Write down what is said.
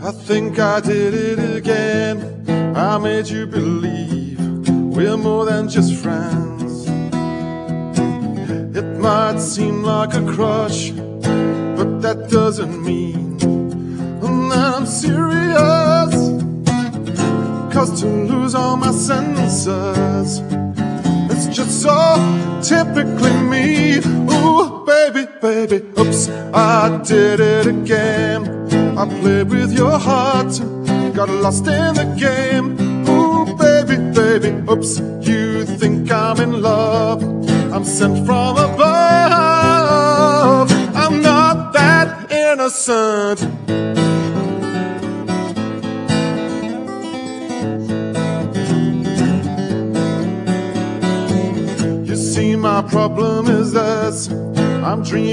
I think I did it again. I made you believe we're more than just friends. It might seem like a crush, but that doesn't mean that I'm serious. 'Cause to lose all my senses, it's just so typically me. Ooh, baby, baby, oops, I did it again. I played with your heart, got lost in the game. Ooh, baby, baby, oops, you think I'm in love. I'm sent from above. I'm not that innocent. You see, my problem is this: I'm dreaming